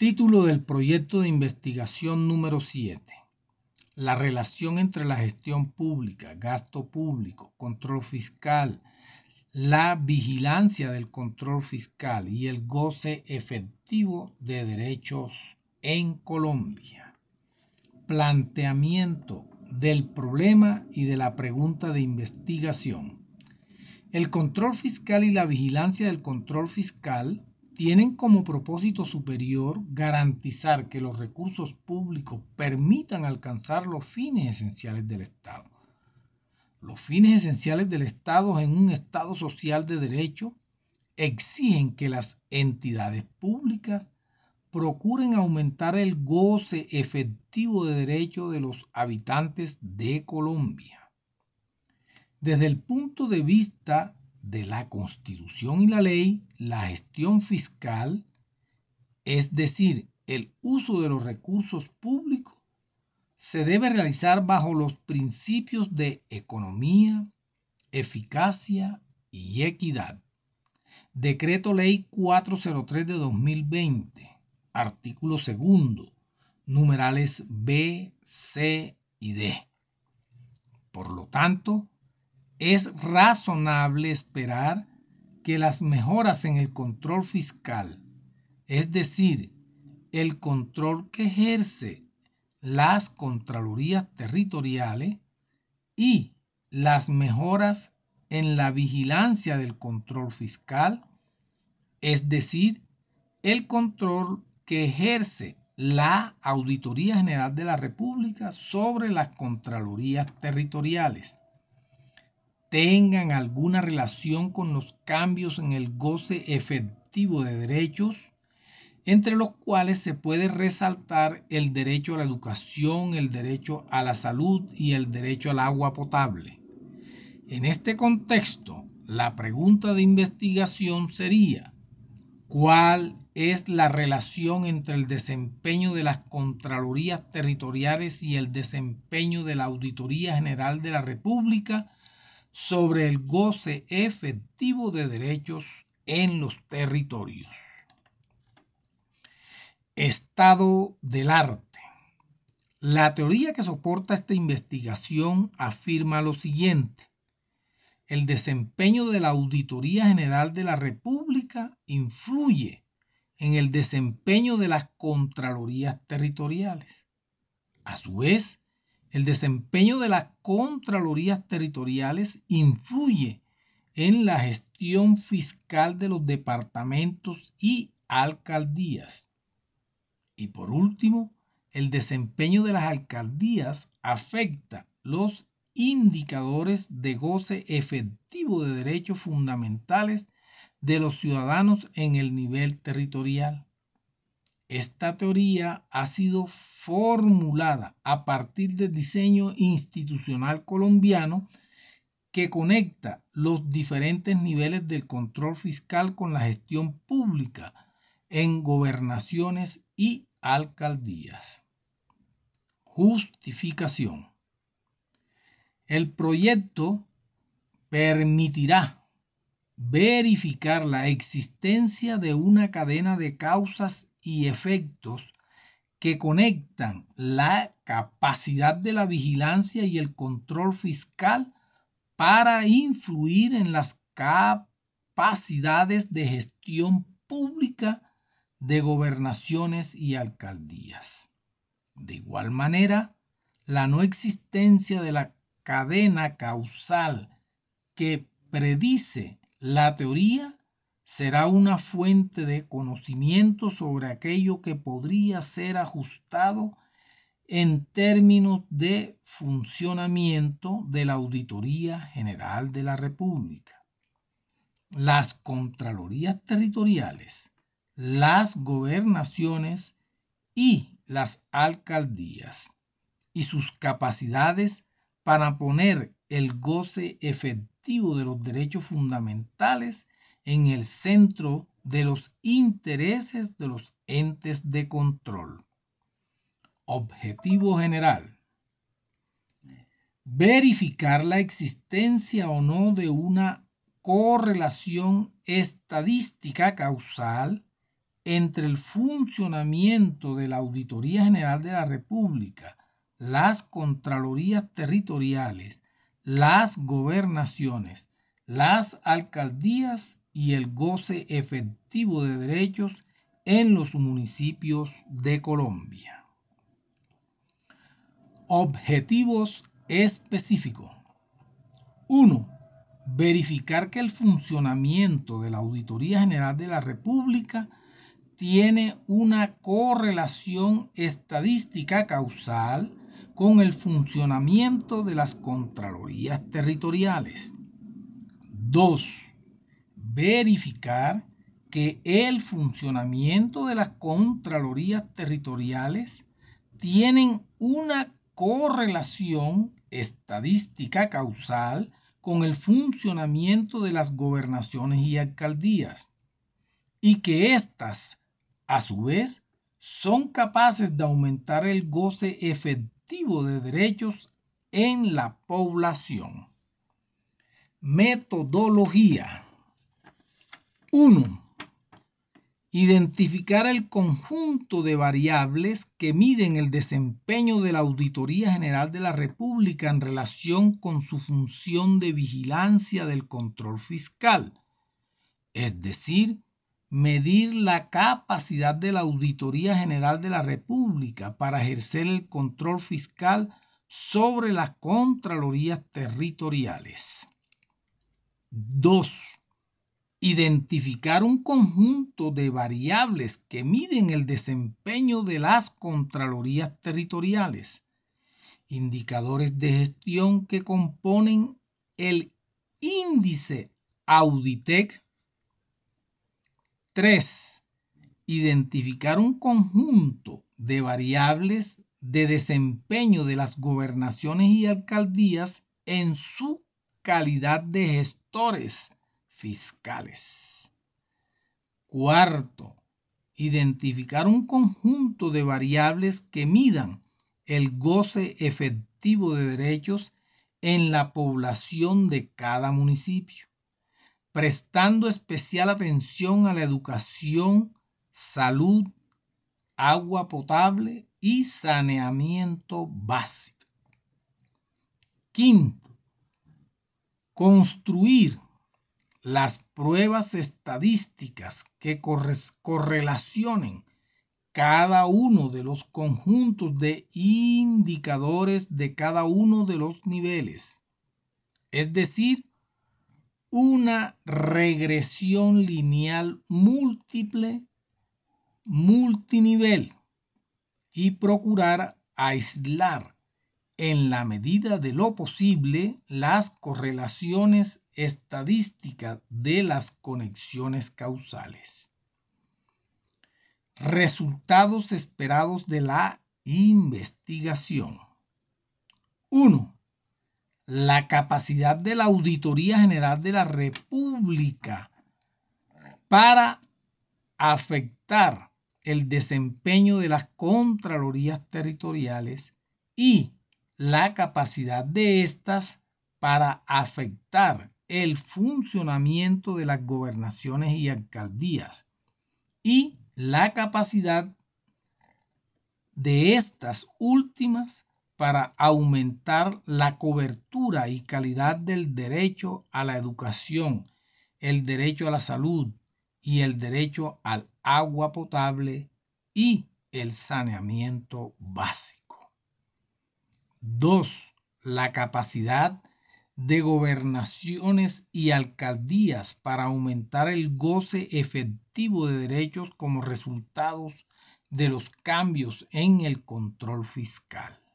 Título del proyecto de investigación número 7. La relación entre la gestión pública, gasto público, control fiscal, la vigilancia del control fiscal y el goce efectivo de derechos en Colombia. Planteamiento del problema y de la pregunta de investigación. El control fiscal y la vigilancia del control fiscal tienen como propósito superior garantizar que los recursos públicos permitan alcanzar los fines esenciales del Estado. Los fines esenciales del Estado en un Estado social de derecho exigen que las entidades públicas procuren aumentar el goce efectivo de derechos de los habitantes de Colombia. Desde el punto de vista de la Constitución y la ley, la gestión fiscal, es decir, el uso de los recursos públicos, se debe realizar bajo los principios de economía, eficacia y equidad. Decreto Ley 403 de 2020, artículo 2, numerales B, C y D. Por lo tanto, es razonable esperar que las mejoras en el control fiscal, es decir, el control que ejerce las contralorías territoriales y las mejoras en la vigilancia del control fiscal, es decir, el control que ejerce la Auditoría General de la República sobre las contralorías territoriales, tengan alguna relación con los cambios en el goce efectivo de derechos, entre los cuales se puede resaltar el derecho a la educación, el derecho a la salud y el derecho al agua potable. En este contexto, la pregunta de investigación sería: ¿cuál es la relación entre el desempeño de las contralorías territoriales y el desempeño de la Auditoría General de la República sobre el goce efectivo de derechos en los territorios? Estado del arte. La teoría que soporta esta investigación afirma lo siguiente: el desempeño de la Auditoría General de la República influye en el desempeño de las contralorías territoriales. A su vez, el desempeño de las contralorías territoriales influye en la gestión fiscal de los departamentos y alcaldías. Y por último, el desempeño de las alcaldías afecta los indicadores de goce efectivo de derechos fundamentales de los ciudadanos en el nivel territorial. Esta teoría ha sido formulada a partir del diseño institucional colombiano que conecta los diferentes niveles del control fiscal con la gestión pública en gobernaciones y alcaldías. Justificación. El proyecto permitirá verificar la existencia de una cadena de causas y efectos que conectan la capacidad de la vigilancia y el control fiscal para influir en las capacidades de gestión pública de gobernaciones y alcaldías. De igual manera, la no existencia de la cadena causal que predice la teoría será una fuente de conocimiento sobre aquello que podría ser ajustado en términos de funcionamiento de la Auditoría General de la República. Las contralorías territoriales, las gobernaciones y las alcaldías y sus capacidades para poner el goce efectivo de los derechos fundamentales en el centro de los intereses de los entes de control. Objetivo general: verificar la existencia o no de una correlación estadística causal entre el funcionamiento de la Auditoría General de la República, las Contralorías Territoriales, las gobernaciones, las alcaldías y el goce efectivo de derechos en los municipios de Colombia. Objetivos específicos. 1. Verificar que el funcionamiento de la Auditoría General de la República tiene una correlación estadística causal con el funcionamiento de las Contralorías Territoriales. 2. Verificar que el funcionamiento de las Contralorías Territoriales tienen una correlación estadística causal con el funcionamiento de las gobernaciones y alcaldías, y que éstas, a su vez, son capaces de aumentar el goce efectivo de derechos en la población. Metodología. 1. Identificar el conjunto de variables que miden el desempeño de la Auditoría General de la República en relación con su función de vigilancia del control fiscal, es decir, medir la capacidad de la Auditoría General de la República para ejercer el control fiscal sobre las Contralorías Territoriales. 2. Identificar un conjunto de variables que miden el desempeño de las Contralorías Territoriales, indicadores de gestión que componen el índice Auditec. 3. Identificar un conjunto de variables de desempeño de las gobernaciones y alcaldías en su calidad de gestores fiscales. 4. Identificar un conjunto de variables que midan el goce efectivo de derechos en la población de cada municipio, prestando especial atención a la educación, salud, agua potable y saneamiento básico. 5. Construir las pruebas estadísticas que correlacionen cada uno de los conjuntos de indicadores de cada uno de los niveles, es decir, una regresión lineal múltiple, multinivel, y procurar aislar en la medida de lo posible las correlaciones estadísticas de las conexiones causales. Resultados esperados de la investigación. 1. La capacidad de la Auditoría General de la República para afectar el desempeño de las Contralorías Territoriales y la capacidad de éstas para afectar el funcionamiento de las gobernaciones y alcaldías y la capacidad de estas últimas para aumentar la cobertura y calidad del derecho a la educación, el derecho a la salud y el derecho al agua potable y el saneamiento básico. 2. La capacidad de gobernaciones y alcaldías para aumentar el goce efectivo de derechos como resultados de los cambios en el control fiscal.